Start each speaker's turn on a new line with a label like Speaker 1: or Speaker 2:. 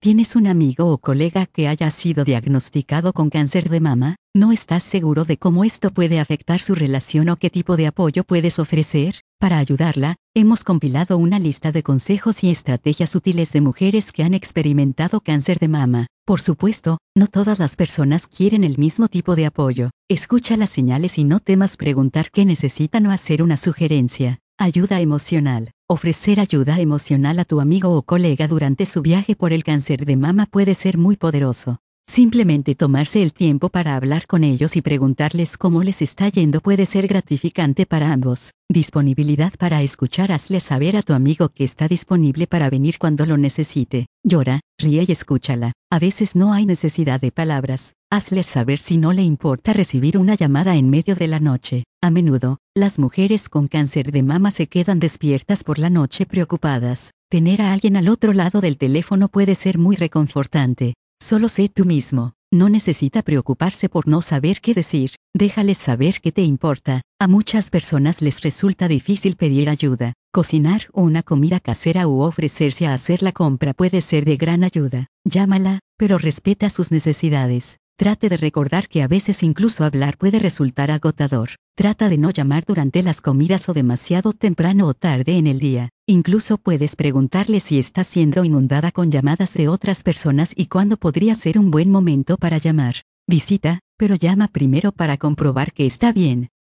Speaker 1: ¿Tienes un amigo o colega que haya sido diagnosticado con cáncer de mama? ¿No estás seguro de cómo esto puede afectar su relación o qué tipo de apoyo puedes ofrecer? Para ayudarla, hemos compilado una lista de consejos y estrategias útiles de mujeres que han experimentado cáncer de mama. Por supuesto, no todas las personas quieren el mismo tipo de apoyo. Escucha las señales y no temas preguntar qué necesitan o hacer una sugerencia. Ayuda emocional. Ofrecer ayuda emocional a tu amigo o colega durante su viaje por el cáncer de mama puede ser muy poderoso. Simplemente tomarse el tiempo para hablar con ellos y preguntarles cómo les está yendo puede ser gratificante para ambos. Disponibilidad para escuchar. Hazle saber a tu amigo que está disponible para venir cuando lo necesite. Llora, ríe y escúchala. A veces no hay necesidad de palabras. Hazle saber si no le importa recibir una llamada en medio de la noche. A menudo, las mujeres con cáncer de mama se quedan despiertas por la noche preocupadas. Tener a alguien al otro lado del teléfono puede ser muy reconfortante. Solo sé tú mismo. No necesita preocuparse por no saber qué decir. Déjales saber que te importa. A muchas personas les resulta difícil pedir ayuda. Cocinar una comida casera u ofrecerse a hacer la compra puede ser de gran ayuda. Llámala, pero respeta sus necesidades. Trate de recordar que a veces incluso hablar puede resultar agotador. Trata de no llamar durante las comidas o demasiado temprano o tarde en el día. Incluso puedes preguntarle si está siendo inundada con llamadas de otras personas y cuándo podría ser un buen momento para llamar. Visita, pero llama primero para comprobar que está bien.